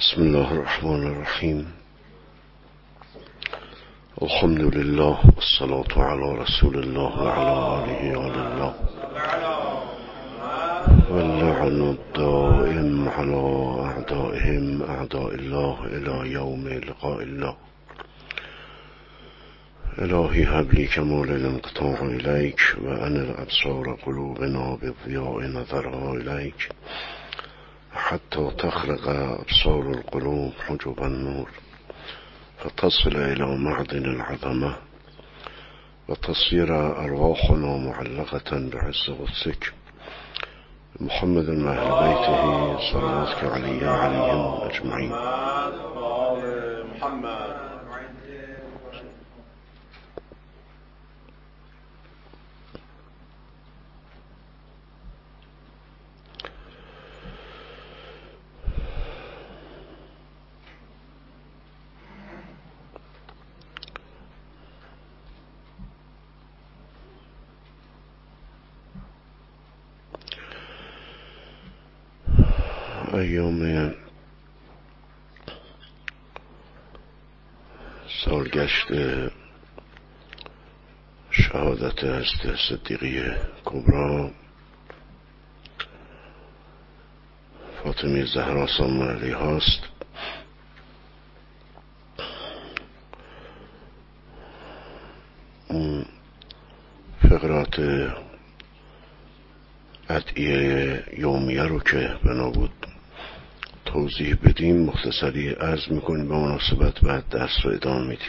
بسم الله الرحمن الرحیم. الحمد لله والصلاة على رسول الله وعلى آله آل الله واللعن الدائم على أعدائهم أعداء الله إلى يوم لقاء الله. إلهي هب لي كمال الانقطاع إليك وأنر أبصار قلوبنا بضياء نظرها إليك حتى تخرق أبصار القلوب حجب النور فتصل إلى معدن العظمة وتصير أرواحنا معلقة بعز قدسك. محمد وأهل بيته صلواتك عليه وعليهم أجمعين. ایام سالگشت شهادت حضرت صدیقه کبری فاطمه زهرا سلام علیها است. اون فقرات ادعیه یومیه رو که بنا بود توضیح بدیم مختصری عرض میکنیم، به مناسبت بعد درس رو ادامه میدیم.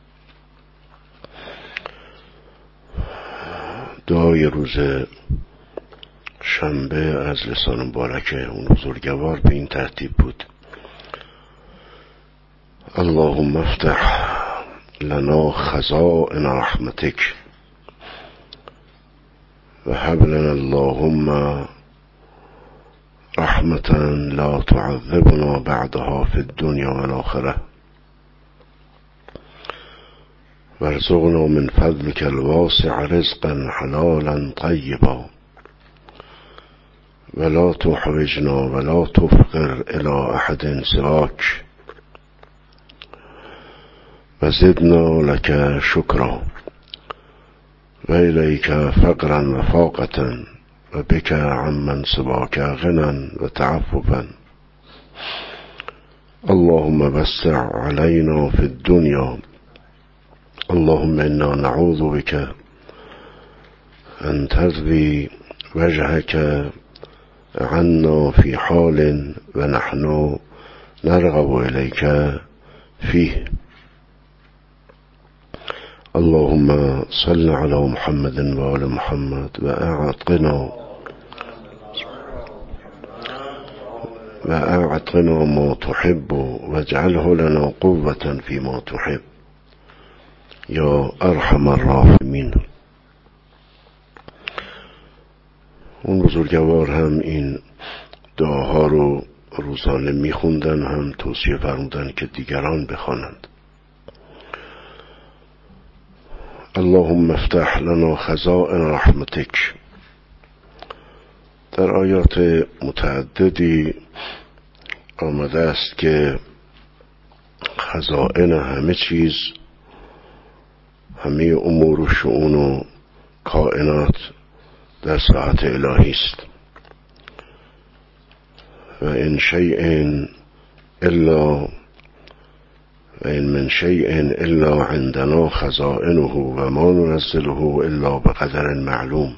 دعای روز شنبه از لسان مبارک اون بزرگوار به این ترتیب بود: اللهم افتح لنا خزائن رحمتک و هب لنا اللهم رحمة لا تعذبنا بعدها في الدنيا والآخرة وارزقنا من فضلك الواسع رزقا حلالا طيبا ولا تحوجنا ولا تفقر إلى أحد سواك وزدنا لك شكرا وإليك فقرا وفاقة وبك عمن سواك غنى وتعففا. اللهم وسع علينا في الدنيا. اللهم إنا نعوذ بك أن ترضي وجهك عنا في حال ونحن نرغب إليك فيه. اللهم صل على محمد وآل محمد وأعطنا ما تحب واجعله لنا قوة فيما تحب یا ارحم الراحمین. اون بزرگوار هم این دعاها رو روزانه میخوندن، هم توصیه فرمودن که دیگران بخوانند. اللهم افتح لنا خزائن رحمتک. در آیات متعددی آمده است که خزائن همه چیز، همه امور و شؤون و کائنات در ساعت الهی است. و ان من شیء الا عندنا خزائنه و ما ننزله الا بقدر معلوم.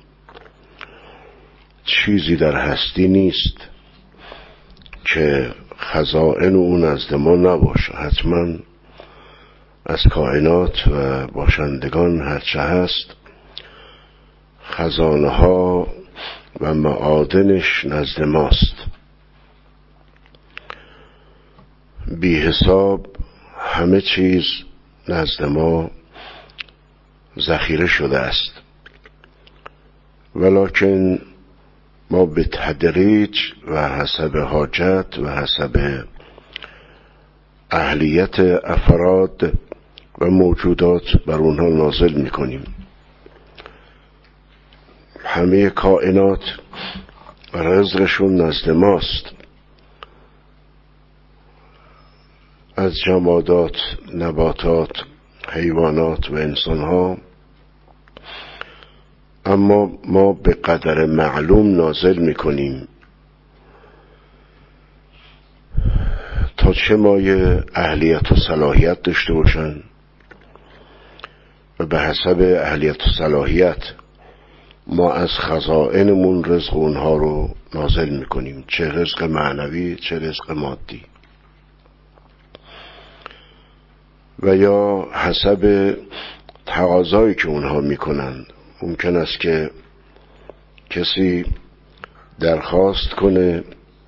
چیزی در هستی نیست که خزائن او نزد ما نباشه. حتما از کائنات و باشندگان هرچه هست خزانه ها و معادنش نزد ماست. بی حساب همه چیز نزد ما ذخیره شده است، ولکن ما به تدریج و حسب حاجت و حسب اهلیت افراد و موجودات بر اونها نازل میکنیم. همه کائنات رزقشون نزد ماست، از جمادات، نباتات، حیوانات و انسانها، اما ما به قدر معلوم نازل میکنیم تا چه مایه اهلیت و صلاحیت داشته باشن و به حسب اهلیت و صلاحیت ما از خزائنمون رزق اونها رو نازل میکنیم، چه رزق معنوی چه رزق مادی، و یا حسب تقاضایی که اونها میکنن. ممکن است که کسی درخواست کنه،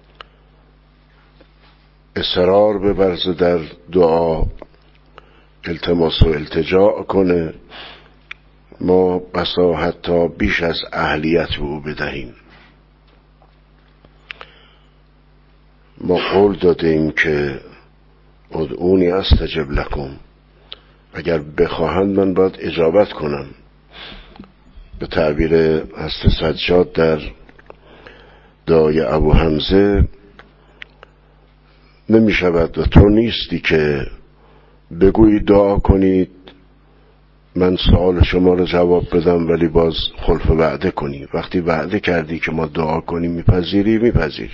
اصرار ببرزه در دعا، التماس و التجاع کنه، ما بسا حتی بیش از اهلیت به او بدهیم. ما قول دادیم که ادعونی استجب لکم، اگر بخواهند من باید اجابت کنم. به تعبیر حضرت سجاد در دعای ابو حمزه، نمی شود و تو نیستی که بگویی دعا کنید من سوال شما رو جواب بدم ولی باز خلف وعده کنی. وقتی وعده کردی که ما دعا کنیم میپذیری.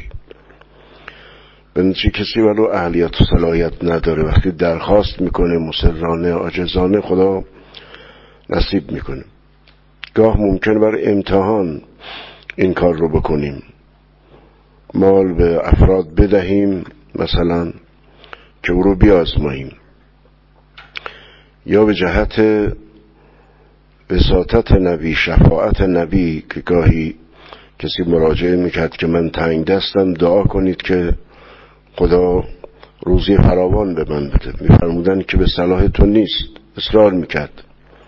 بنابراین کسی ولو اهلیت و صلاحیت نداره، وقتی درخواست میکنه مصرانه عاجزانه، خدا نصیب میکنه. گاه ممکن برای امتحان این کار رو بکنیم، مال به افراد بدهیم مثلا که او رو بیازماییم، یا به جهت وساطت نبی، شفاعت نبی، که گاهی کسی مراجعه میکرد که من تنگ دستم، دعا کنید که خدا روزی فراوان به من بده. میفرمودن که به صلاح تو نیست. اصرار میکرد.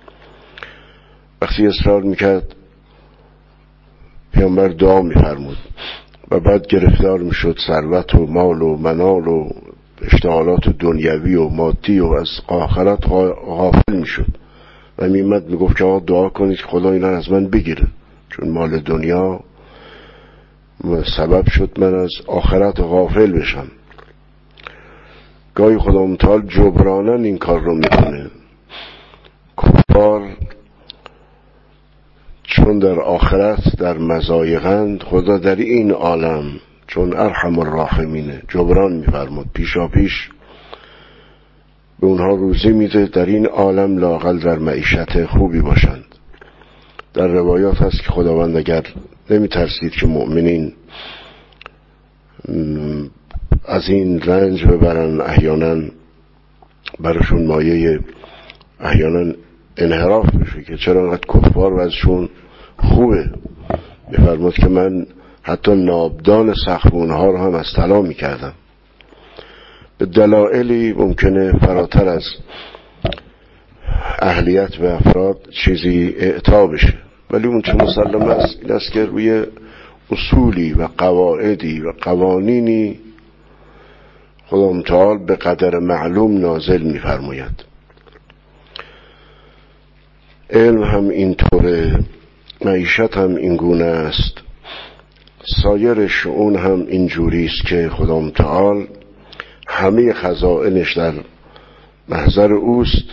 وقتی اصرار میکرد پیامبر دعا میفرمود و بعد گرفتار میشد ثروت و مال و منال و اشتغالات دنیوی و مادی و از آخرت غافل میشد و میمد میگفت که آقا دعا کنید که خدا اینا از من بگیره، چون مال دنیا سبب شد من از آخرت غافل بشم. گاهی خدا متعال جبرانن این کار رو میکنه. کفار چون در آخرت در مضایقند، خدا در این عالم چون ارحم الراحمینه جبران میفرمود، پیشا پیش به اونها روزی میده، در این عالم لااقل در معیشت خوبی باشند. در روایات هست که خداوند اگر نمیترسید که مؤمنین از این رنج ببرن، احیانا براشون مایه احیانا انحراف بشه که چرا انقدر کفار وضعشون خوبه، میفرماد که من حتی نابدان سقف اونها رو هم از طلا میکردم. به دلایلی ممکنه فراتر از اهلیت به افراد چیزی اعطا بشه، ولی اون چه مسلم است این است که روی اصولی و قواعدی و قوانینی خدا متعال به قدر معلوم نازل میفرماید. علم هم اینطوره، معیشت هم اینگونه است، سایر شؤون هم اینجوری است که خدا متعال همه خزائنش در محضر اوست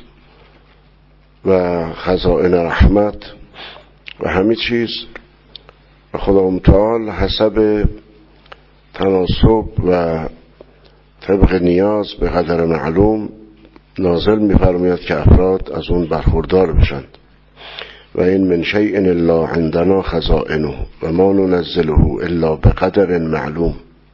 و خزائن رحمت و همه چیز، و خدا متعال حسب تناسب و طبق نیاز به قدر معلوم نازل می‌فرماید که افراد از اون برخوردار بشند. و این من شیء الا عندنا خزائنه و ما ننزله الا بقدر معلوم.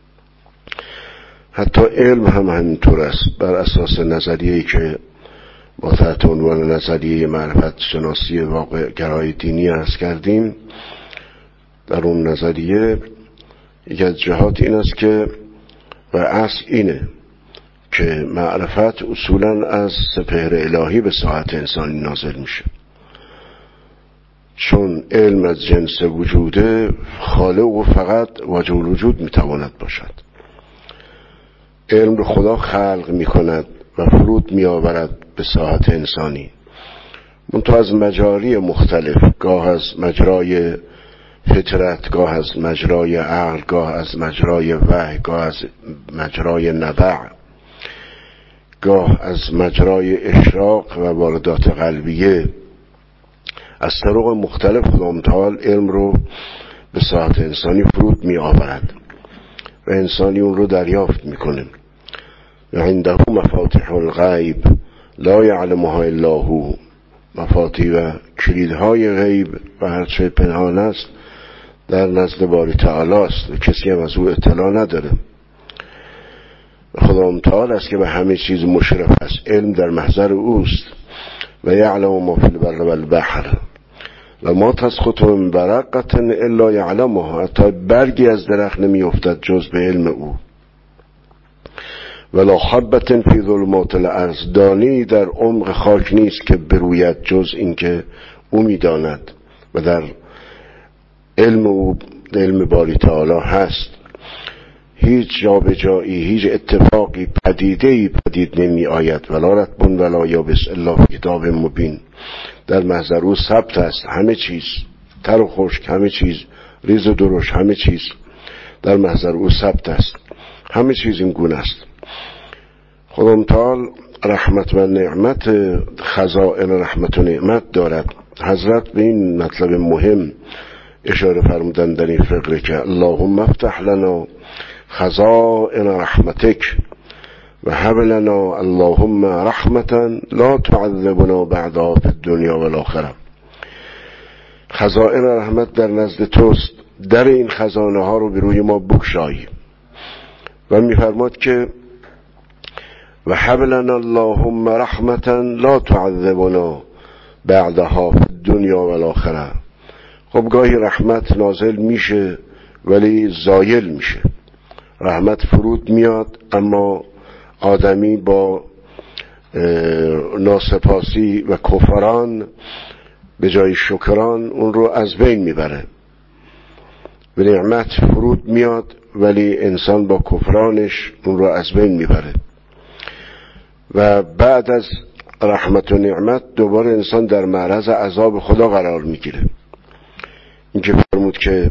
حتی علم هم همینطور است، بر اساس نظریه‌ای که با تحت عنوان نظریه معرفت شناسی واقع گرای دینی عرض کردیم. در اون نظریه یکی از جهات این است که و اصل اینه که معرفت اصولا از سپهر الهی به ساعت انسانی نازل میشه، چون علم از جنس وجوده، خالق و فقط واجب الوجود میتواند باشد. علم رو خدا خلق میکند و فرود میآورد به ساعت انسانی، منتها از مجاری مختلف، گاه از مجرای فطرت، گاه از مجرای عقل، گاه از مجرای وحی، گاه از مجرای نبع، گاه از مجرای اشراق و واردات قلبیه از طرق مختلف خداوند تعالی علم رو به ساحت انسانی فرود می آورد و انسانی اون رو دریافت میکنه. و عنده مفاتیح الغیب لا یعلمها الا هو، مفاتیح و کلیدهای غیب و هرچه پنهان است در نزد باری تعالی است و کسی هم از او اطلاع نداره. خداوند تعالی است که به همه چیز مشرف است، علم در محضر اوست. و یعلم ما فی البر و البحر و ما تسقط من ورقة الا یعلمها، حتی برگی از درخت نمی افتد جز به علم او. ولا حبة فی ظلمات الارض، دانی در عمق خاک نیست که بروید جز این که او می داند و در علم او، علم باری تعالی هست. هیچ جابجایی، هیچ اتفاقی، پدیده‌ای پدید نمی آید. ولا رطب ولا یابس الا فی کتاب مبین، در محضر او ثبت است. همه چیز تر و خشک، همه چیز ریز و درشت، همه چیز در محضر او ثبت است. همه چیز این گونه است. خداوند تعالی رحمت و نعمت، خزائن رحمت و نعمت دارد. حضرت به این مطلب مهم اشاره فرمودن در این فقره که اللهم افتح لنا خزائن رحمتک و هب لنا اللهم رحمتا لا تعذبنا بعدها فی الدنیا و الاخره. خزائن رحمت در نزد توست، در این خزانه ها رو به روی ما بگشای. و میفرماد که و هب لنا اللهم رحمتا لا تعذبنا بعدها فی الدنیا و الاخره. خب گاهی رحمت نازل میشه ولی زایل میشه. رحمت فرود میاد اما آدمی با ناسپاسی و کفران به جای شکران اون رو از بین میبره. و نعمت فرود میاد ولی انسان با کفرانش اون رو از بین میبره. و بعد از رحمت و نعمت دوباره انسان در معرض عذاب خدا قرار میگیره. این که فرمود که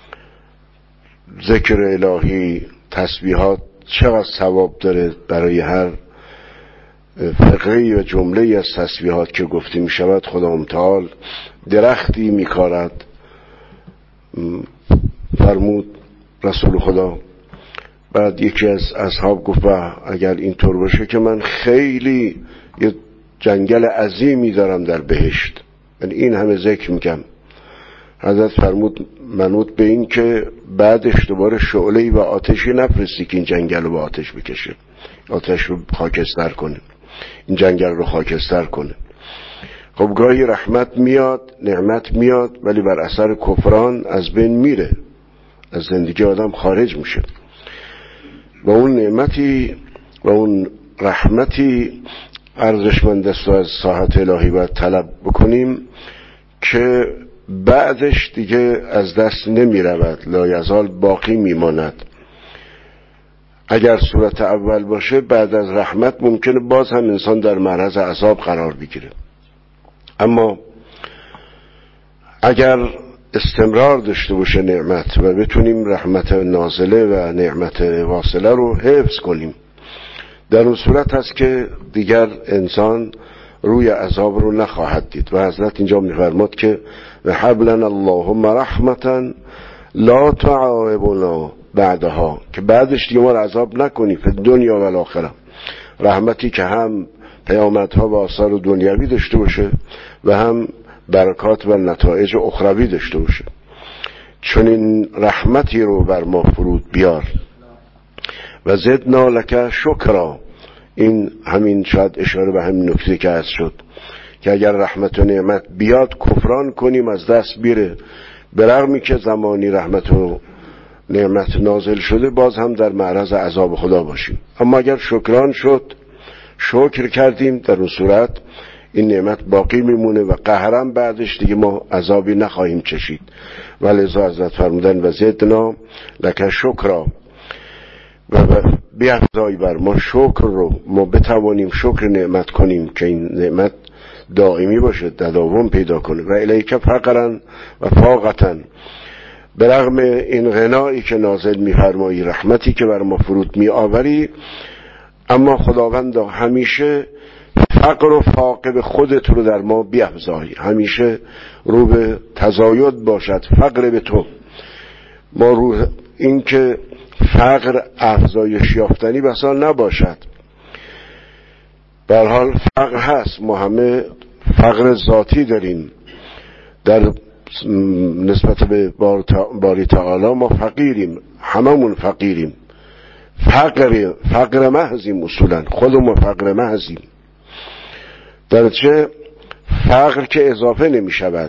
ذکر الهی، تسبیحات چقدر ثواب داره. برای هر فقره و جمله از تسبیحات که گفته می شود خداوند تعالی درختی می کارد. فرمود رسول خدا، بعد یکی از اصحاب گفت اگر اینطور باشه که من خیلی یه جنگل عظیمی دارم در بهشت، من این همه ذکر میگم. حضرت فرمود منوط به این که بعدش دوباره شعله‌ای و آتشی نفرستی که این جنگل رو به آتش بکشه، آتش رو خاکستر کنه، این جنگل رو خاکستر کنه. خب گاهی رحمت میاد، نعمت میاد ولی بر اثر کفران از بین میره، از زندگی آدم خارج میشه. و اون نعمتی و اون رحمتی ارزشمند است و از ساحت الهی باید طلب بکنیم که بعدش دیگه از دست نمی رود، لا یزال باقی میماند. اگر صورت اول باشه بعد از رحمت ممکنه باز هم انسان در معرض عذاب قرار بگیره. اما اگر استمرار داشته باشه نعمت و بتونیم رحمت نازله و نعمت واصله رو حفظ کنیم، در اون صورت هست که دیگر انسان روی عذاب رو نخواهد دید. و حضرت اینجا میفرماد که و هب لنا اللهم رحمتا لا تعاقبنا بعدها، که بعدش دیگه ما رو عذاب نکنی فی دنیا و الاخره. رحمتی که هم پیامدها و آثار دنیوی داشته باشه و هم برکات و نتایج اخروی داشته باشه. چون این رحمتی رو بر ما فرود بیار. و زدنا لک شکرا، این همین شاید اشاره به همین نکته که هست شد که اگر رحمت و نعمت بیاد کفران کنیم از دست بیره. به رغمی که زمانی رحمت و نعمت نازل شده باز هم در معرض عذاب خدا باشیم. اما اگر شکران شد، شکر کردیم، در اون صورت این نعمت باقی میمونه و قهرم بعدش دیگه ما عذابی نخواهیم چشید. ولذا حضرت فرمودن و زدنا لک شکرا، و بیافزای بر ما شکر رو، ما بتوانیم شکر نعمت کنیم که این نعمت دائمی باشه، تداوم پیدا کنه. و الیک فقرا و فاقتا، به رغم این غنایی که نازل می‌فرمایی، رحمتی که بر ما فرود می‌آوری، اما خداوند همیشه فقر و فاقه خودت رو در ما بیفزای، همیشه رو به تزاید باشد فقر به تو. ما رو این که فقر افزایش یافتنی بسا نباشد. به هر حال فقر هست، ما همه فقر ذاتی داریم، در نسبت به باری تعالی ما فقیریم، هممون فقیریم، فقر محضیم، اصولا خودمون فقر محضیم. در چه فقر که اضافه نمی شود،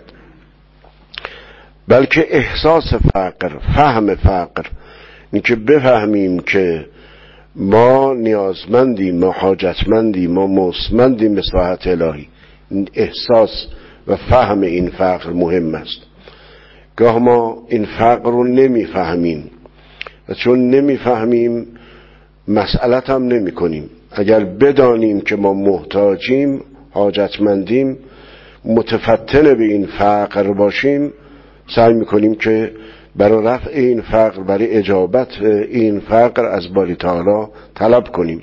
بلکه احساس فقر، فهم فقر، این که بفهمیم که ما نیازمندیم، ما حاجتمندیم، ما مستمندیم به ساحت الهی. این احساس و فهم این فقر مهم است. گاه ما این فقر رو نمیفهمیم و چون نمیفهمیم مسئلت هم نمی کنیم. اگر بدانیم که ما محتاجیم، حاجتمندیم، متفتن به این فقر باشیم، سعی میکنیم که برای رفع این فقر، برای اجابت این فقر از باری تعالی طلب کنیم.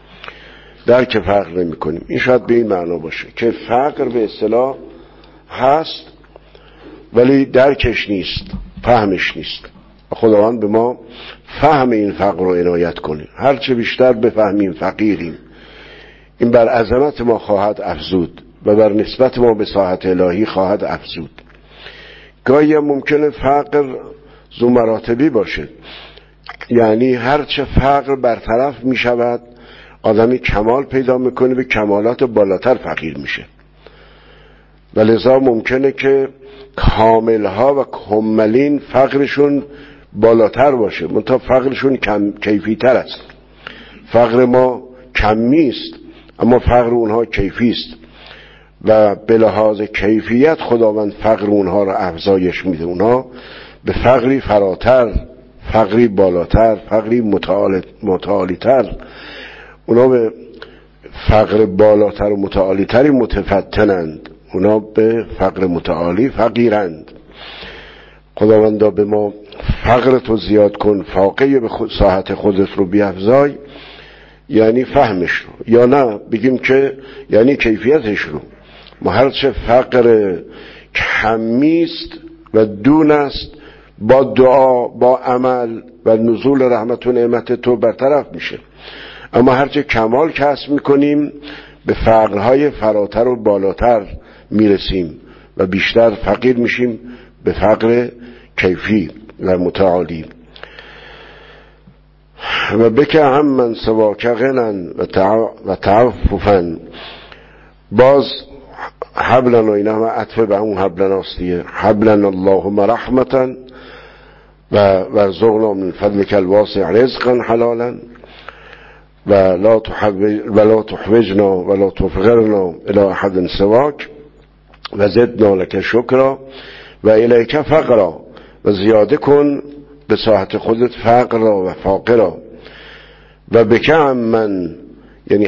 درک فقر نمی کنیم. این شاید به این معنا باشه که فقر به اصطلاح هست ولی درکش نیست، فهمش نیست. خداوند به ما فهم این فقر رو عنایت کنه. هرچه بیشتر بفهمیم فقیریم، این بر عظمت ما خواهد افزود و بر نسبت ما به ساحت الهی خواهد افزود. گاهی ممکنه فقر ذو مراتبی باشه، یعنی هرچه فقر برطرف می شود آدمی کمال پیدا میکنه، به کمالات بالاتر فقیر میشه. و لذا ممکنه که کاملها و کملین فقرشون بالاتر باشه، منتها فقرشون کیفی تر است. فقر ما کمی است اما فقر اونها کیفی است و به لحاظ کیفیت خداوند فقر اونها را افزایش میده. اونها به فقری فراتر، فقری بالاتر، فقری متعالیتر، اونا به فقر بالاتر و متعالیتری متفتنند، اونا به فقر متعالی فقیرند. خداوندا به ما فقر تو زیاد کن، فاقه به ساحت خودت رو بیفزای، یعنی فهمش رو، یا نه بگیم که یعنی کیفیتش رو. ما هرچه فقر کمیست و دون است، با دعا، با عمل و نزول رحمت و نعمت تو برطرف میشه. اما هرچه کمال کسب میکنیم به فقرهای فراتر و بالاتر میرسیم و بیشتر فقیر میشیم به فقر کیفی و متعالی. و بک هم من سواک غنن و تعففن. باز حبلن و این همه عطف به همون حبلن هستیه. حبلن اللهم رحمتا و ارزقنا من فضلک الواسع رزقا حلالا و لا تحوجنا و لا تفقرنا الى احد سواک و زدنا لک شکرا و الیک فقرا. و زیاده کن به ساحت خودت فقرا و فاقرا. و بکم من، یعنی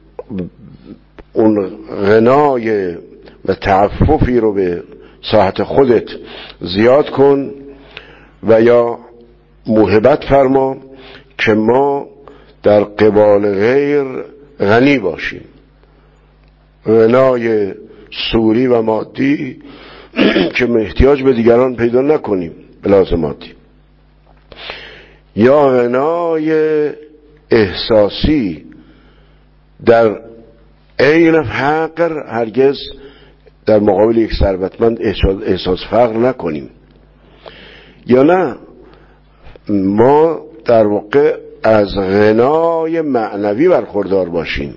اون غنای و تعففی رو به ساحت خودت زیاد کن و یا موهبت فرما که ما در قبال غیر غنی باشیم. غنای سوری و مادی که احتیاج به دیگران پیدا نکنیم به لحاظ مادی، یا غنای احساسی در عین فقر هرگز در مقابل یک ثروتمند احساس فقر نکنیم. یا نه ما در واقع از غنای معنوی برخوردار باشیم،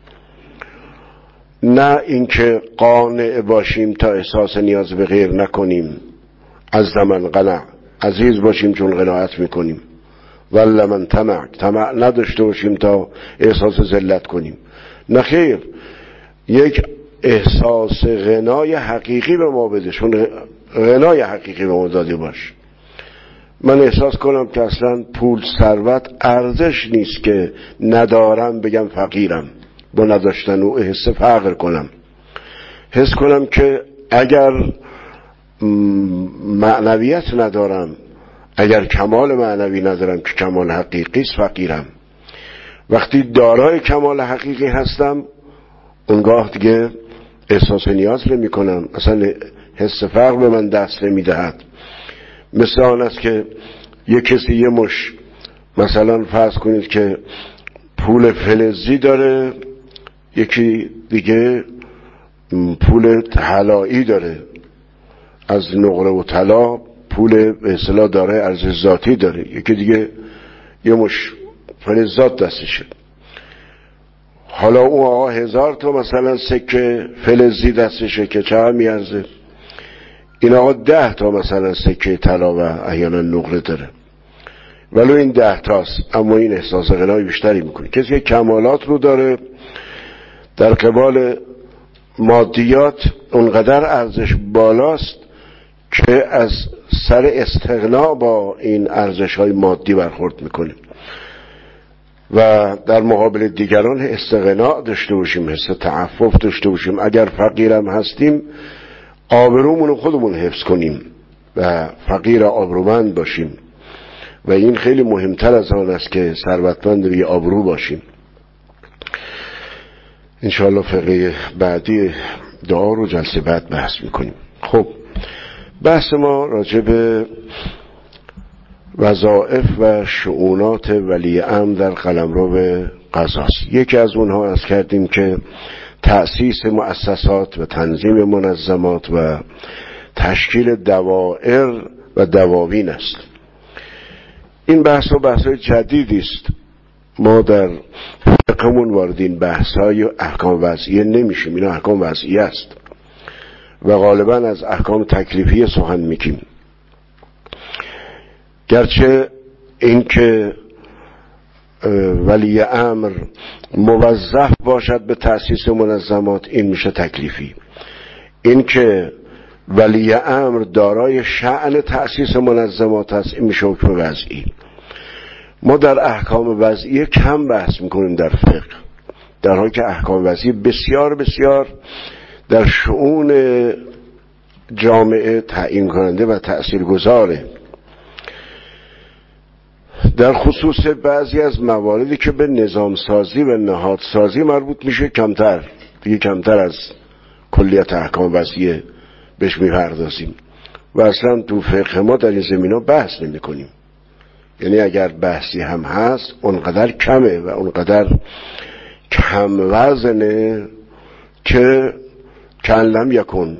نه اینکه قانع باشیم تا احساس نیاز به غیر نکنیم. از زمان قناع، عزیز باشیم چون قناعت میکنیم. ولی من طمع نداشته باشیم تا احساس ذلت کنیم. نه خیر، یک احساس غنای حقیقی به ما بده، چون غنای حقیقی به ما داده باش. من احساس کنم که اصلا پول ثروت ارزش نیست که ندارم بگم فقیرم، با نداشتن او حس فقر کنم. حس کنم که اگر معنویت ندارم، اگر کمال معنوی ندارم که کمال حقیقی است، فقیرم. وقتی دارای کمال حقیقی هستم اونگاه دیگه احساس نیاز نمی کنم، اصلا حس فقر به من دست نمی دهد. مثل آن است که یک کسی یه مش مثلا فرض کنید که پول فلزی داره، یکی دیگه پول طلایی داره، از نقره و طلا پول به اصطلاح داره ارزش ذاتی داره، یکی دیگه یه مش فلزات دستشه. حالا اون آقا 1000 تا مثلا سکه فلزی دستشه که چقدر میارزه، این آقا 10 تا مثلا سکه طلا و احیانا نقره داره، ولو این 10 تاست اما این احساس غنای بیشتری میکنه. کسی که کمالات رو داره در قبال مادیات اونقدر ارزش بالاست که از سر استغنا با این ارزش های مادی برخورد میکنه و در مقابل دیگران استغنا داشته باشیم، حس تعفف داشته باشیم. اگر فقیرم هستیم آبرومون رو خودمون حفظ کنیم و فقیر آبرومند باشیم و این خیلی مهمتر از آن است که ثروتمند بی آبرو باشیم. انشاءالله فقه بعدی دعا رو جلسه بعد بحث میکنیم. خب بحث ما راجع به وظایف و شؤونات ولی امر در قلمرو قضاست. یکی از اونها از کردیم که تأسیس مؤسسات و تنظیم منظمات و تشکیل دوائر و دواوین است. این بحث جدیدی است، ما در فقهمون وارد این بحث‌های احکام وضعیه نمیشیم، این احکام وضعیه است و غالبا از احکام تکلیفی سخن میگیم. گرچه این که ولی امر موظف باشد به تأسیس منظمات این میشه تکلیفی، این که ولی امر دارای شأن تأسیس منظمات است این میشه حکم وضعی. ما در احکام وضعی کم بحث میکنیم در فقه، در حالی که احکام وضعی بسیار بسیار در شؤون جامعه تعیین کننده و تأثیرگذاره، در خصوص بعضی از مواردی که به نظام سازی و نهادسازی مربوط میشه کمتر از کلیت احکام وضعیه بهش میپردازیم و اصلا تو فقه ما در این زمینه بحث نمی کنیم. یعنی اگر بحثی هم هست اونقدر کمه و اونقدر کم وزنه که کلم یکن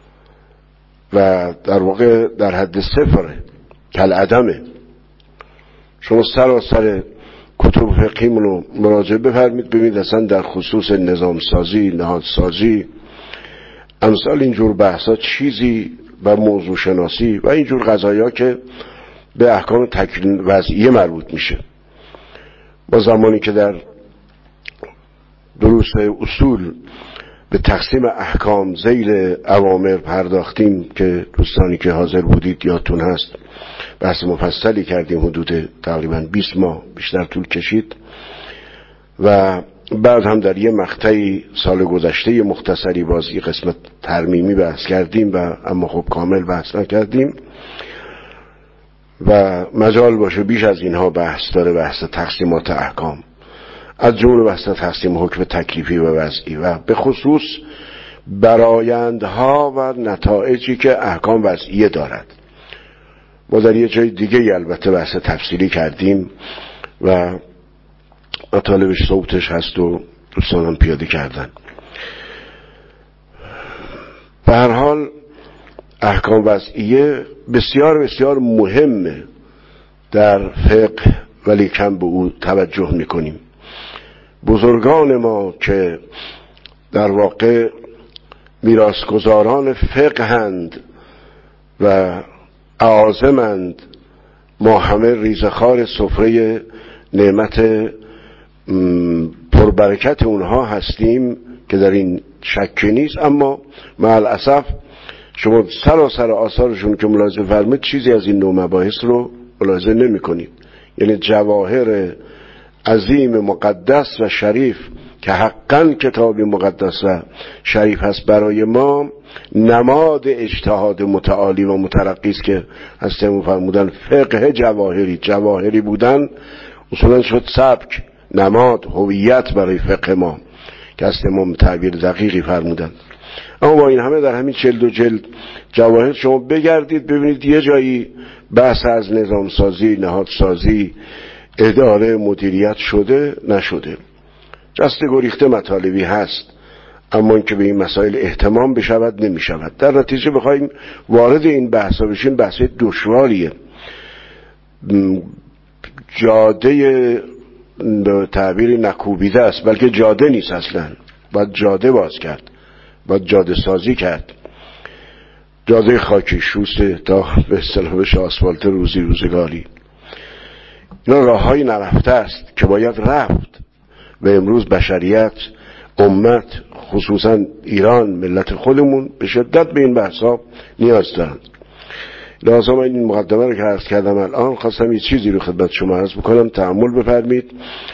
و در واقع در حد صفره، کل عدمه. شما سراسر کتب فقهیمون رو مراجعه بفرمید ببینید اصلا در خصوص نظام سازی، نهادسازی، امثال اینجور بحثا چیزی و موضوع شناسی و اینجور قضایا که به احکام تکلیف وضعیه مربوط میشه. با زمانی که در دروس اصول به تقسیم احکام ذیل اوامر پرداختیم که دوستانی که حاضر بودید یادتون هست بحث مفصلی کردیم، حدود تقریبا 20 ماه بیشتر طول کشید و بعد هم در یه مقطعی سال گذشته مختصری بازی قسمت ترمیمی بحث کردیم و اما خب کامل بحث نکردیم و مجال باشه بیش از اینها بحث داره، بحث تقسیمات احکام از جمله بحث تقسیم حکم تکلیفی و وضعی و به خصوص برآیندها و نتایجی که احکام وضعیه دارد. ما در یه جای دیگه البته بحث تفصیلی کردیم و مطالبش صوتش هست و دوستانم پیاده کردن. به هر حال احکام وضعیه بسیار بسیار مهمه در فقه ولی کم به او توجه میکنیم. بزرگان ما که در واقع میراثگزاران فقهند و اعاظمند، ما همه ریزخوار سفره نعمت پربرکت اونها هستیم که در این شکی نیست، اما مع الاسف شما سراسر آثارشون که ملاحظه فرمید چیزی از این نوع مباحث رو ملاحظه نمی کنید. یعنی جواهر عظیم مقدس و شریف که حقا کتابی مقدس و شریف هست برای ما، نماد اجتهاد متعالی و مترقی است که هستیم فرمودن فقه جواهری بودن اصولا شد سبک نماد، هویت برای فقه ما که از امام تعبیر دقیقی فرمودند. اما با این همه در همین 42 جلد جواهر شما بگردید ببینید یه جایی بحث از نظام سازی، نهادسازی، اداره، مدیریت شده نشده. جست گریخته مطالبی هست، اما اینکه به این مسائل اهتمام بشود نمی شود. در نتیجه بخوایم وارد این بحثا بشیم، بحث دشواریه. جاده به تعبیری نکوبیده است، بلکه جاده نیست اصلا. باید جاده باز کرد، باید جاده سازی کرد. جاده خاکی شوسته تا به اصطلاح بشه آسفالت روزگاری. اینا راههای نرفته است که باید رفت و امروز بشریت، امت، خصوصا ایران، ملت خودمون به شدت به این بحثا نیاز دارند. لازم من این مقدمه رو که عرض کردم الان خواستم یه چیزی رو خدمت شما عرض بکنم، تأمل بفرمید.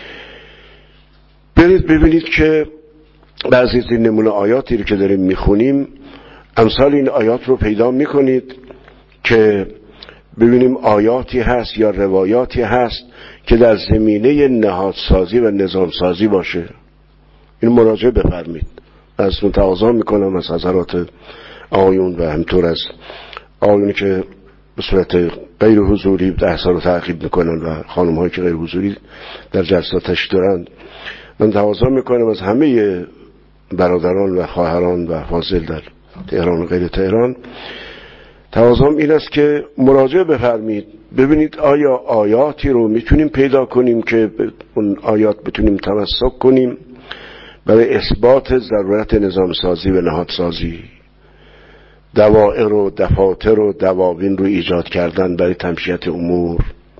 برید ببینید که بعضی از این نمونه آیاتی رو که داریم میخونیم، امثال این آیات رو پیدا میکنید که ببینیم آیاتی هست یا روایاتی هست که در زمینه نهادسازی و نظامسازی باشه. این مراجعه بفرمید. ازتون تقاضا میکنم از حضرات آقایون و همطور از آقایونی که به صورت غیر حضوری درس رو تعقیب میکنن و خانم هایی که غیر حضوری در جلساتش دارند، من تقاضا میکنم از همه برادران و خواهران و فاضل در تهران و غیر تهران، تقاضام این است که مراجعه بفرمید ببینید آیا آیاتی رو میتونیم پیدا کنیم که اون آیات بتونیم تمسک کنیم برای اثبات ضرورت نظام سازی و نهادسازی، دوائر و دفاتر و دواوین رو ایجاد کردن برای تمشیت امور.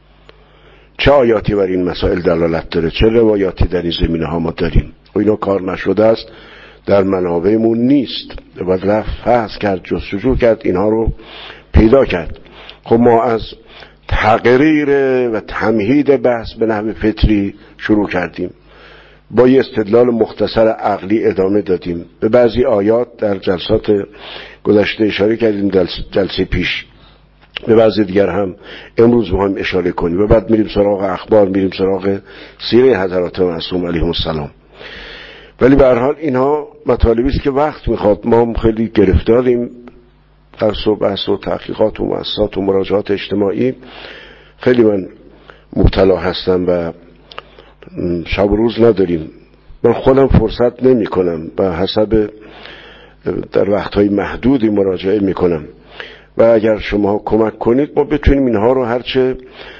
چه آیاتی بر این مسائل دلالت داره، چه روایاتی در این زمینه ها ما داریم. و اینا کار نشده است، در منابعمون نیست، باید رفت فحص کرد، جستجو کرد، اینها رو پیدا کرد. خب ما از تقریر و تمهید بحث به نحو فطری شروع کردیم، با یه استدلال مختصر عقلی ادامه دادیم. به بعضی آیات در جلسات گذشته اشاره کردیم، جلسه پیش، به بعضی دیگر هم امروز می‌خوایم اشاره کنیم و بعد میریم سراغ اخبار، میریم سراغ سیره حضرات معصوم علیهم السلام. ولی به هر حال اینها مطالبی است که وقت میخواد. ما خیلی گرفتاریم در بحث و تحقیقات و مؤسسات و مراجعات اجتماعی. خیلی من مبتلا هستم و شب و روز نداریم. من خودم فرصت نمی کنم و حسب در وقتهای محدودی مراجعه می کنم و اگر شما کمک کنید ما بتونیم اینها رو هرچه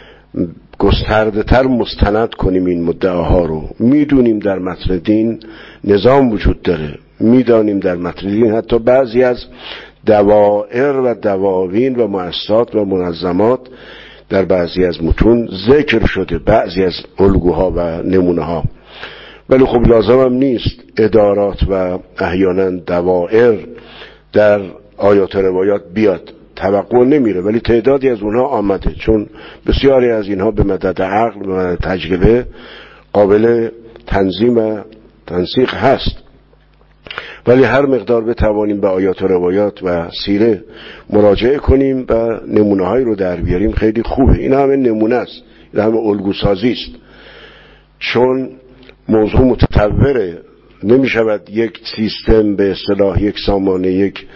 گسترده تر مستند کنیم. این مدعاها رو میدونیم در متن دین نظام وجود داره، میدانیم در متن دین حتی بعضی از دوائر و دواوین و مؤسسات و منظمات در بعضی از متون ذکر شده، بعضی از الگوها و نمونه ها. ولی خب لازم هم نیست ادارات و احیانا دوائر در آیات و روایات بیاد، توقع نمیره، ولی تعدادی از اونها آمده، چون بسیاری از اینها به مدد عقل و تجربه قابل تنظیم و تنسیق هست. ولی هر مقدار بتوانیم به آیات و روایات و سیره مراجعه کنیم و نمونه هایی رو در بیاریم خیلی خوبه. این همه نمونه است، این همه الگو سازی است، چون موضوع متطوره. نمی شود یک سیستم به اصطلاح، یک سامانه، یک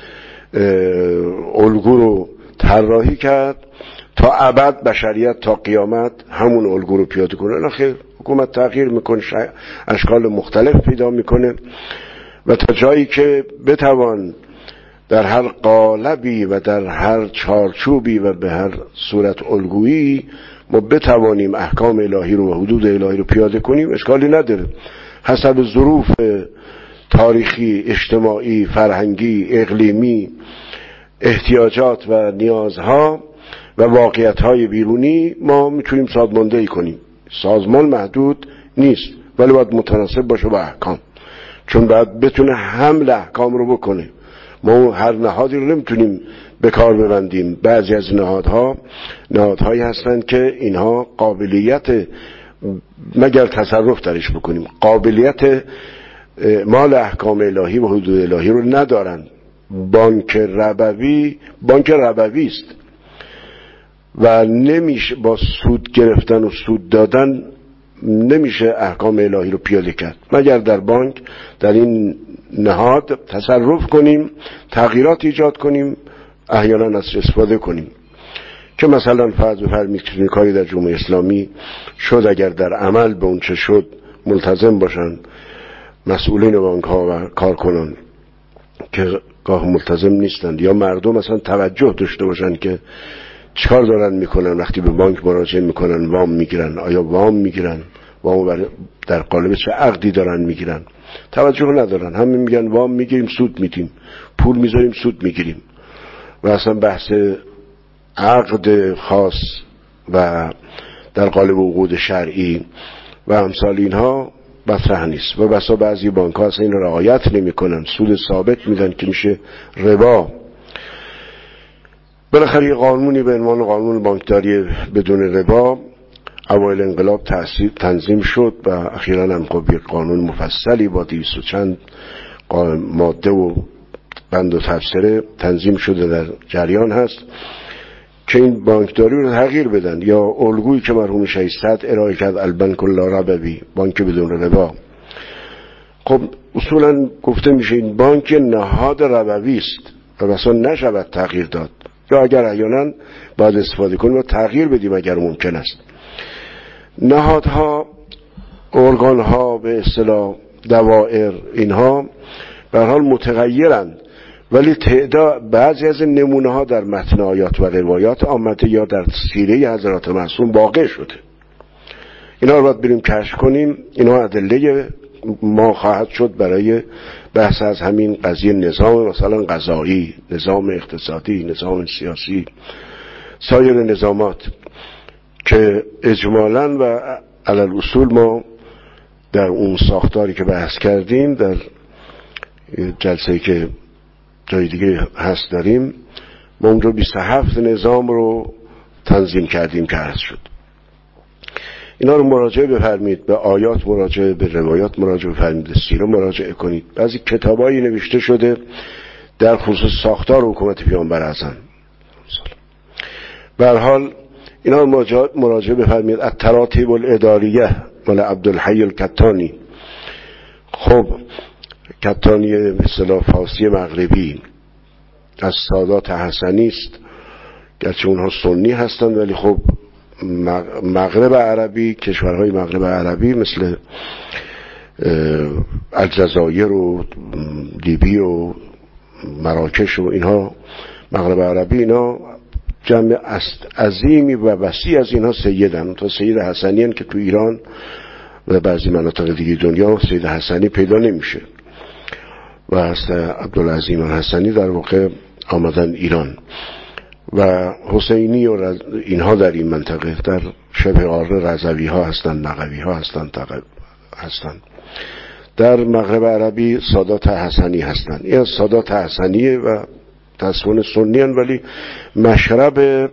الگو رو طراحی کرد تا ابد بشریت تا قیامت همون الگو رو پیاده کنه. نه خیر، حکومت تغییر میکنه، اشکال مختلف پیدا میکنه و تا جایی که بتوان در هر قالبی و در هر چارچوبی و به هر صورت الگویی ما بتوانیم احکام الهی رو و حدود الهی رو پیاده کنیم، اشکالی نداره. حسب ظروف تاریخی، اجتماعی، فرهنگی، اقلیمی، احتیاجات و نیازها و واقعیت‌های بیرونی ما میتونیم سازماندهی کنیم. سازمان محدود نیست، ولی باید متناسب باشه با احکام، چون باید بتونه حمل احکام رو بکنه. ما هر نهادی رو نمیتونیم به کار ببندیم. بعضی از نهادهایی هستند که اینها قابلیت، مگر تصرف درش بکنیم، قابلیت مال احکام الهی و حدود الهی رو ندارن. بانک ربوی است و نمیشه با سود گرفتن و سود دادن نمیشه احکام الهی رو پیاده کرد مگر در بانک، در این نهاد تصرف کنیم، تغییرات ایجاد کنیم، احیانا از استفاده کنیم. که مثلا فرض بفرمایید کاری در جمهوری اسلامی شد، اگر در عمل به اون چه شد ملتزم باشن مسئولین بانک ها و کارکنان که گاه ملتزم نیستند، یا مردم مثلا توجه داشته باشن که چیکار دارن میکنن وقتی به بانک مراجعه میکنن، وام میگیرن، آیا وام میگیرن، وام در قالب چه عقدی دارن میگیرن، توجه ندارن، همه میگن وام میگیریم سود میدیم، پول میذاریم سود میگیریم، و اصلا بحث عقد خاص و در قالب عقود شرعی و امثال اینها مطرح نیست. و بسا بعضی بانک ها اصلا این رعایت نمی کنن، سود ثابت میدن که میشه ربا. بالاخره یه قانونی به عنوان قانون بانکداری بدون ربا اوایل انقلاب تنظیم شد و اخیراً هم خب یک قانون مفصلی با 200 و چند ماده و بند و تفسیره تنظیم شده در جریان هست که این بانکداری رو تغییر بدن، یا الگویی که مرحوم شهید صدر ارائه کرد، البنک الاربوی، بانک بدون ربا. خب اصولا گفته میشه این بانک نهاد ربوی است و مثلا نشود تغییر داد، یا اگر احیانا باید استفاده کنیم و تغییر بدیم اگر ممکن است. نهادها، ارگانها، به اصطلاح دوائر، اینها به هر حال متغیرند، ولی تعداد بعضی از نمونه ها در متن آیات و روایات آمده یا در سیره حضرات معصوم واقع شده. اینا رو باید بریم کشف کنیم. اینا ادله ما خواهد شد برای بحث از همین قضیه نظام مثلا قضایی، نظام اقتصادی، نظام سیاسی، سایر نظامات که اجمالاً و علی الاصول ما در اون ساختاری که بحث کردیم در جلسه‌ای که جای دیگه هست داریم، ما اونجا 27 نظام رو تنظیم کردیم که عرض شد. اینا رو مراجعه بفرمید، به آیات مراجعه، به روایات مراجعه بفرمید، به سیره مراجعه کنید. بعضی کتابایی نوشته شده در خصوص ساختار حکومت پیامبر اعظم. به هر حال اینا رو مراجعه بفرمید. التراتیب الاداریه مال عبدالحی الکتانی. خب کتانی به اصطلاح فارسی مغربی از سادات حسنی است، گرچه اونها سنی هستند ولی خب مغرب عربی، کشورهای مغرب عربی مثل الجزایر و لیبی و مراکش و اینها، مغرب عربی، اینا جمع عظیمی و وسیع از اینها سیدن. تا سید حسنی هن که تو ایران و بعضی مناطق دیگه دنیا سید حسنی پیدا نمیشه و هست عبدالعظیم حسنی در واقع آمدن ایران و حسینی و اینها در این منطقه در شبه قاره رضوی ها هستن، نقوی ها هستن، در مغرب عربی سادات حسنی هستن. این سادات حسنیه و تصفون سنی هن ولی مشرب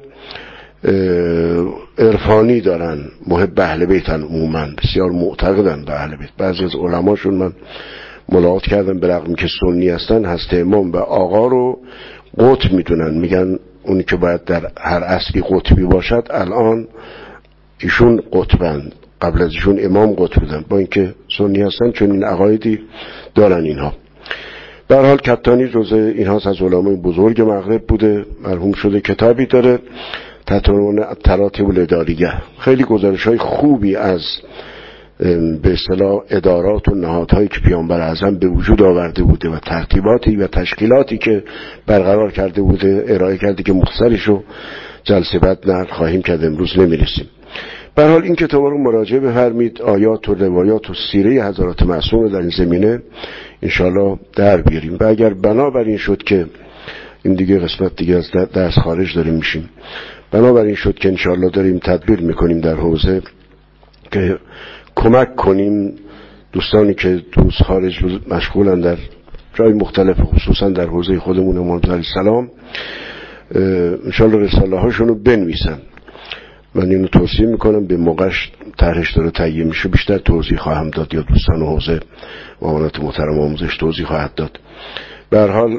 عرفانی دارن، محب اهل بیتن، عموما بسیار معتقدن به اهل بیت. بعضی از علماشون من ملاقات کردم به رغم که سنی هستن، هست امام و آقا رو قطب میدونن، میگن اونی که باید در هر عصری قطبی باشد الان ایشون قطبند، قبل از ایشون امام قطب بودن، با اینکه سنی هستن چون این عقایدی دارن اینها. به هر حال کتانی جزء اینها از علمای بزرگ مغرب بوده، مرحوم شده، کتابی داره تحت عنوان التراتیب الاداریه. خیلی گزارش‌های خوبی از به اصطلاح ادارات و نهادهایی که پیامبر اعظم به وجود آورده بوده و ترتیباتی و تشکیلاتی که برقرار کرده بوده ارائه کرده که مختصرشو جلسه بعد نقل خواهیم کرد، امروز نمی‌رسیم. به هر حال این کتابا رو مراجعه بفرمید، آیات و روایات و سیره حضرات معصوم رو در این زمینه انشاءالله در بیاریم. و اگر بنابراین شد که این دیگه قسمت دیگه از درس خارج داریم میشیم، بنابراین شد که انشاءالله داریم تدبیر میکنیم در حوزه که کمک کنیم دوستانی که دوست خارج مشغولن در جای مختلف، خصوصا در حوزه خودمون امام علیه السلام، انشاءالله رساله هاشون رو بنویسن. من اینو توصیه میکنم، به موقعش طرحش داره تهیه میشه بیشتر توضیح خواهم داد یا دوستان حوزه معاونت محترم آموزش توضیح خواهد داد. به هر حال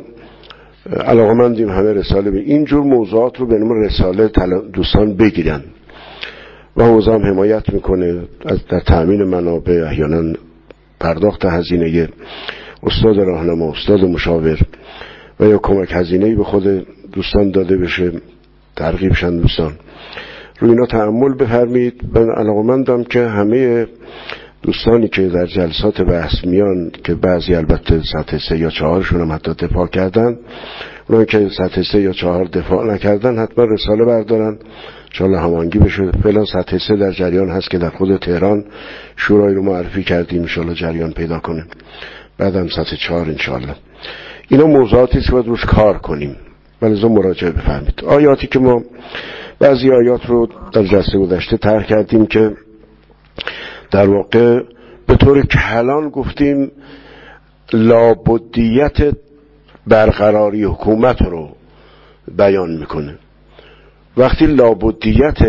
علاقه‌مندیم همه رساله به اینجور موضوعات رو به نام رساله دوستان بگیرن و حوزه هم حمایت میکنه در تأمین منابع، احیانا پرداخت هزینه استاد راهنما، استاد مشاور و یا کمک هزینه‌ای به خود دوستان داده بشه، ترغیب شن دوستان. روی اینا تأمل بفرمید. من علاقه‌مندم که همه دوستانی که در جلسات بحث میان، که بعضی البته سطح 3 یا 4 شون هم حتی دفاع کردن، اونایی که سطح 3 یا 4 دفاع نکردن حتما رساله بردارن انشاءالله هماهنگی بشه. فعلا سطح 3 در جریان هست که در خود تهران شورای رو معرفی کردیم، انشاءالله جریان پیدا کنه. بعدم سطح 4 انشاءالله. اینا موضوعاتی است که باید روش کار کنیم. ولذا مراجعه بفرمید. آیاتی که ما بعضی آیات رو در جلسه گذشته طرح کردیم که در واقع به طور کلان گفتیم لابدیت برقراری حکومت رو بیان میکنه. وقتی لابدیت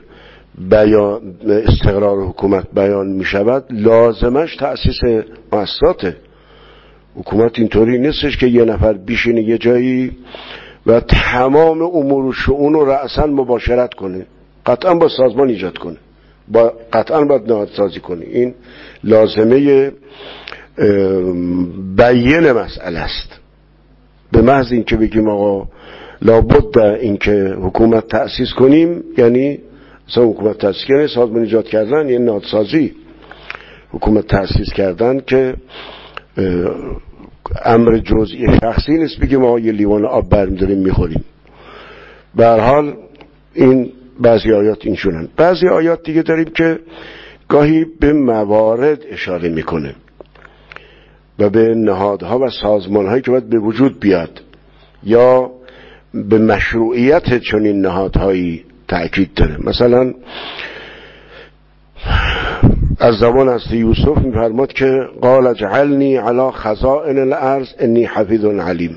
استقرار حکومت بیان میشود، لازمش تأسیس مؤسساته. حکومت اینطوری نیستش که یه نفر بیشینه یه جایی و تمام امور و شؤون رو رأساً مباشرت کنه. قطعا با سازمان ایجاد کنه، قطعا باید نهادسازی کنه. این لازمه بیان مسئله است. به محض این که بگیم آقا لابد این که حکومت تأسیس کنیم، یعنی مثلا حکومت تأسیس کنیم سازمان ایجاد کردن، یعنی نهادسازی. حکومت تأسیس کردن که امر جزئی شخصی نیست بگیم آقا یه لیوان آب برمی داریم میخوریم. به هر حال این بعضی آیات این شونن. بعضی آیات دیگه داریم که گاهی به موارد اشاره میکنه و به نهادها و سازمانهایی که باید به وجود بیاد یا به مشروعیت چنین نهادهایی تأکید داره. مثلا از زبان از یوسف میفرماد که قال اجعلنی علی خزائن الارض انی حفیظ علیم.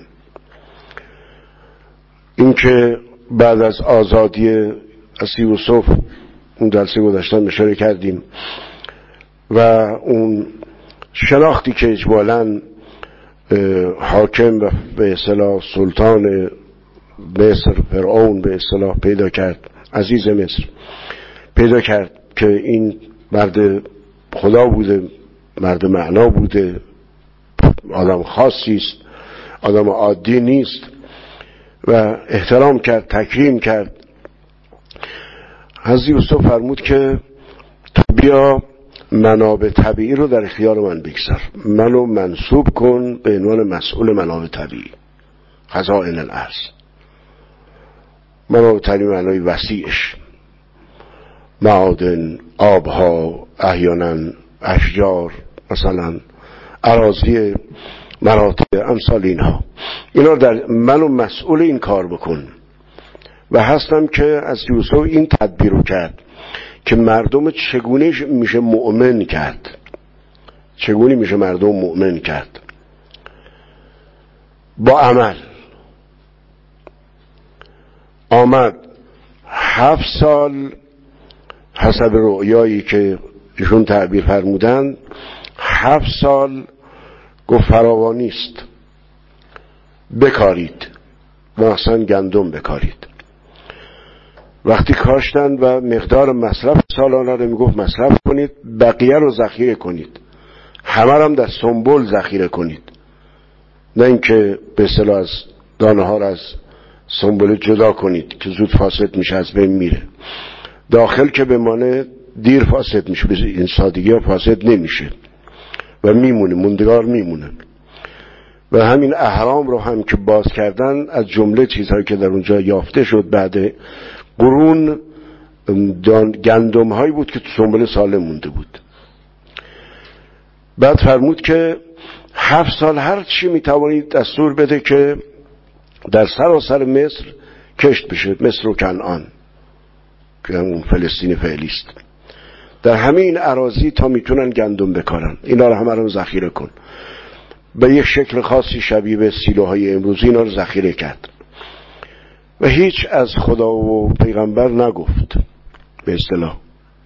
این که بعد از آزادی از یوسف اون درس گذاشتن اشاره کردیم و اون شناختی که اجمالاً حاکم و به اصطلاح سلطان مصر، فرعون به اصطلاح پیدا کرد، عزیز مصر پیدا کرد که این مرد خدا بوده، مرد معنا بوده، آدم خاصی است، آدم عادی نیست و احترام کرد، تکریم کرد. حضرت یوسف فرمود که بیا منابع طبیعی رو در اختیار من بگذار، منو منصوب کن به عنوان مسئول منابع طبیعی، خزائن الارض. منابع طبیعی معنای وسیعش، معادن، آبها، احیانا اشجار، مثلا اراضی، مراتع، امثال اینها. اینا در منو مسئول این کار بکن. و هستم که از یوسف این تدبیر رو کرد که مردم چگونه میشه مؤمن کرد، چگونه میشه مردم مؤمن کرد؟ با عمل. آمد 7 سال حسب رؤیایی که ایشون تعبیر فرمودن، 7 سال گفت فراوانی است، بکارید، مثلا گندم بکارید. وقتی کاشتن و مقدار مصرف سالانه رو میگفت مصرف کنید، بقیه رو ذخیره کنید، همه رو هم در سنبل ذخیره کنید، نه اینکه به اصطلاح از دانه ها رو از سنبل جدا کنید که زود فاسد میشه، از بین میره. داخل که بمانه دیر فاسد میشه، این سادگی ها فاسد نمیشه و میمونه، موندگار میمونه. و همین اهرام رو هم که باز کردن، از جمله چیزهایی که در اونجا یافته شد بعد قرون، گندم هایی بود که تو سنبل سالم مونده بود. بعد فرمود که 7 سال هر چی میتوانید دستور بده که در سراسر مصر کشت بشه، مصر و کنعان که همون فلسطین فعلی است، در همین اراضی تا میتونن گندم بکارن، اینا رو همه رو ذخیره کن. به یک شکل خاصی شبیه به سیلوهای امروزی اینا رو ذخیره کرد و هیچ از خدا و پیغمبر نگفت به اصطلاح.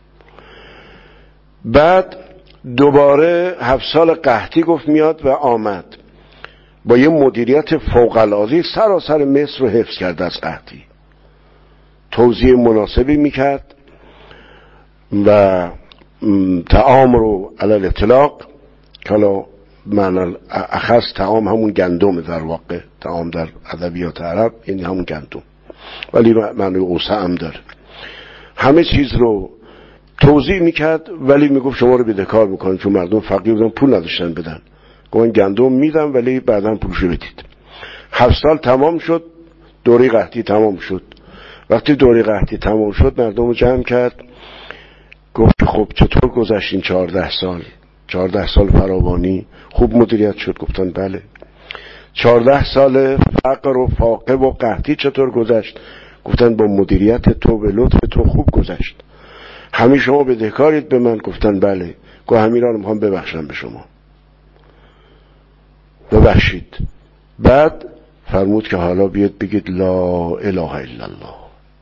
بعد دوباره 7 سال قحطی گفت میاد و آمد با یه مدیریت فوق‌العاده سراسر مصر رو حفظ کرد از قحطی، توزیع مناسبی میکرد و طعام رو علل اطلاق، که حالا معنی اخص طعام همون گندم، در واقع طعام در ادبیات عرب یعنی همون گندم، ولی معنی اوسع هم داره. همه چیز رو توضیح میکرد، ولی میگفت شما رو بدهکار میکنن، چون مردم فقیر بودن، پول نداشتن بدن. گفتن گندم میدم ولی بعداً پولشو بدید. 7 سال تمام شد، دوره قحطی تمام شد. وقتی دوره قحطی تمام شد مردم رو جمع کرد، گفت خب چطور گذشتین 14 سال فراوانی خوب مدیریت شد؟ گفتن بله. 14 سال فقر و فاقه و قحطی چطور گذشت؟ گفتن با مدیریت تو و لطف تو خوب گذشت. همه شما بدهکارید به من؟ گفتن بله. گفت همین را میخوام ببخشم به شما، ببخشید. بعد فرمود که حالا بیاد بگید لا اله الا الله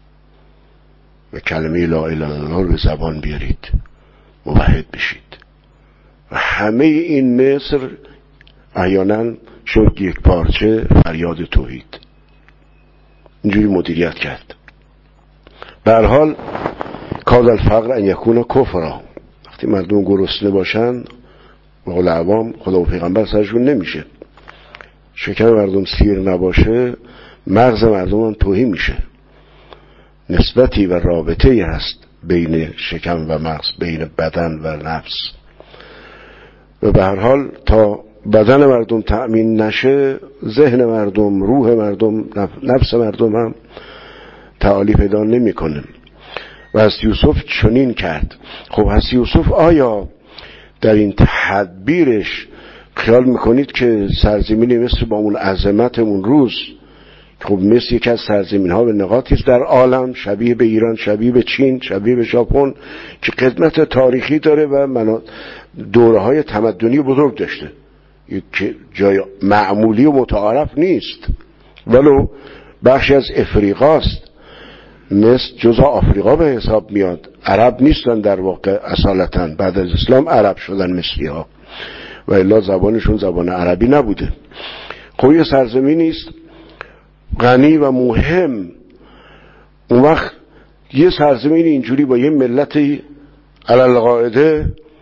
و کلمه لا اله الا الله رو به زبان بیارید، موحد بشید. و همه این مصر احیانا شد یک پارچه فریاد توحید. اینجوری مدیریت کرد. به هر حال کاد الفقر ان یکون کفرا، وقتی مردم گرسنه باشن و عوام خدا و پیغمبر سرشون نمیشه. شکم مردم سیر نباشه، مغز مردم هم توهی میشه. نسبتی و رابطه‌ای هست بین شکم و مغز، بین بدن و نفس. و به هر حال تا بدن مردم تأمین نشه، ذهن مردم، روح مردم، نفس مردم هم تعالی پیدا نمی‌کنه. و حضرت یوسف چنین کرد. خب حضرت یوسف آیا در این تدبیرش خیال میکنید که سرزمینی مثل با اون عظمت اون روز، خب مثل یک از سرزمین ها و نقاطی در عالم، شبیه به ایران، شبیه به چین، شبیه به ژاپن، که قدمت تاریخی داره و دوره های تمدنی بزرگ داشته، که جای معمولی و متعارف نیست، ولو بخشی از افریقاست، مثل جزء آفریقا به حساب میاد. عرب نیستن در واقع اصالتاً، بعد از اسلام عرب شدن مصری ها، و الا زبانشون زبان عربی نبوده. خب یه سرزمینی است غنی و مهم. اون وقت یه سرزمین اینجوری با یه ملتی علل قاعده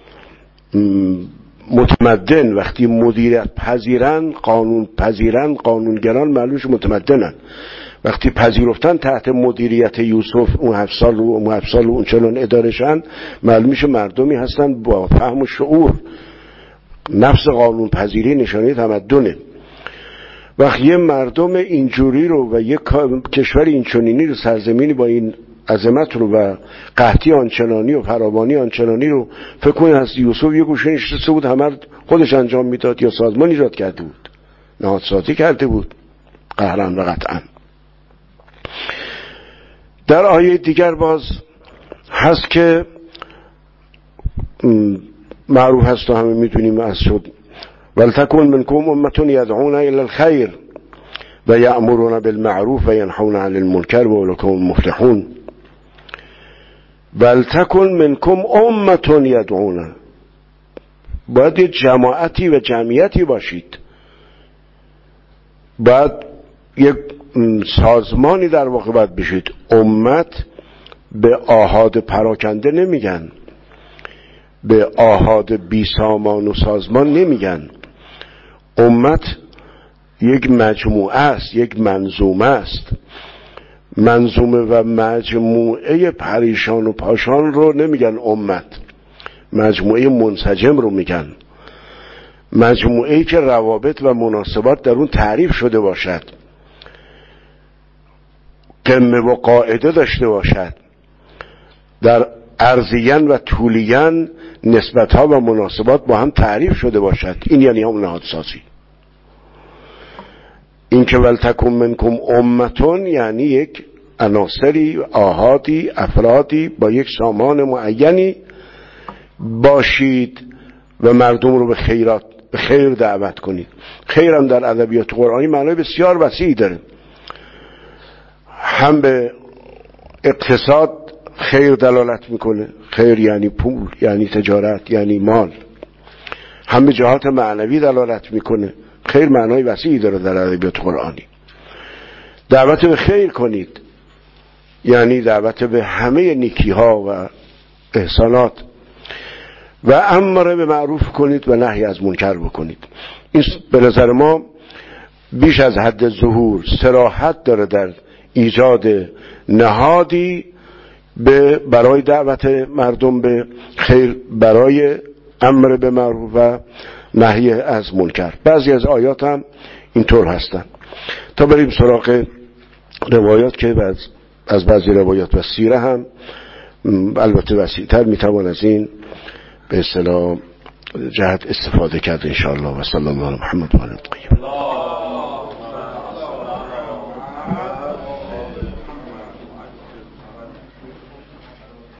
متمدن، وقتی مدیریت پذیرن، قانون پذیرن، قانونگران معلومش متمدنن. وقتی پذیرفتن تحت مدیریت یوسف اون 7 سال و اون چنان ادارشن، معلومش مردمی هستن با فهم و شعور. نفس قانون پذیری نشانه تمدنه. وقتی یه مردم اینجوری رو و یه کشور اینچنینی رو، سرزمینی با این عظمت رو و قحطی آنچنانی و فراوانی آنچنانی رو، فکر کنید از یوسف یه گوشه نشسته بود همه خودش انجام میداد، یا سازمان ایجاد کرده بود، نهادسازی کرده بود قهرا و قطعا. در آیه دیگر باز هست که معروف هست و همه میدونیم از شد ولتکن منکم امة یدعون الی الخیر و یأمرون بالمعروف و ینهون عن المنکر و اولئک هم المفلحون. ولتکن منکم امة یدعون، باید یک جماعتی و جمعیتی باشید، باید یک سازمانی در واقع باید بشید. امت به آحاد پراکنده نمیگن، به آحاد بی سامان و سازمان نمیگن. امت یک مجموعه است، یک منظومه است. منظومه و مجموعه پریشان و پاشان رو نمیگن امت، مجموعه منسجم رو میگن. مجموعه‌ای که روابط و مناسبات در اون تعریف شده باشد، قمه و قاعده داشته باشد، در عرضیان و طولیان نسبت‌ها و مناسبات با هم تعریف شده باشد. این یعنی هم نهادسازی. این که ولتکن منکم امتون یعنی یک عناصری، آحادی، افرادی با یک سامان معینی باشید و مردم رو به خیر دعوت کنید. خیر هم در ادبیات قرآنی معنای بسیار وسیعی داره. هم به اقتصاد خیر دلالت میکنه، خیر یعنی پول، یعنی تجارت، یعنی مال. هم به جهات معنوی دلالت میکنه. خیر معنای وسیعی داره در ادبیات قرآنی. دعوت به خیر کنید یعنی دعوت به همه نیکی ها و احسانات و امر به معروف کنید و نهی از منکر بکنید. این به نظر ما بیش از حد ظهور صراحت داره در ایجاد نهادی برای دعوت مردم به خیر، برای امر به معروف و نهی از منکر. بعضی از آیات هم اینطور هستن. تا بریم سراغ روایات که از بعضی روایات و سیره هم البته وسیع‌تر میتوان از این به اصطلاح جهت استفاده کرد انشاءالله. و صلی الله علی محمد و آله الطاهرین.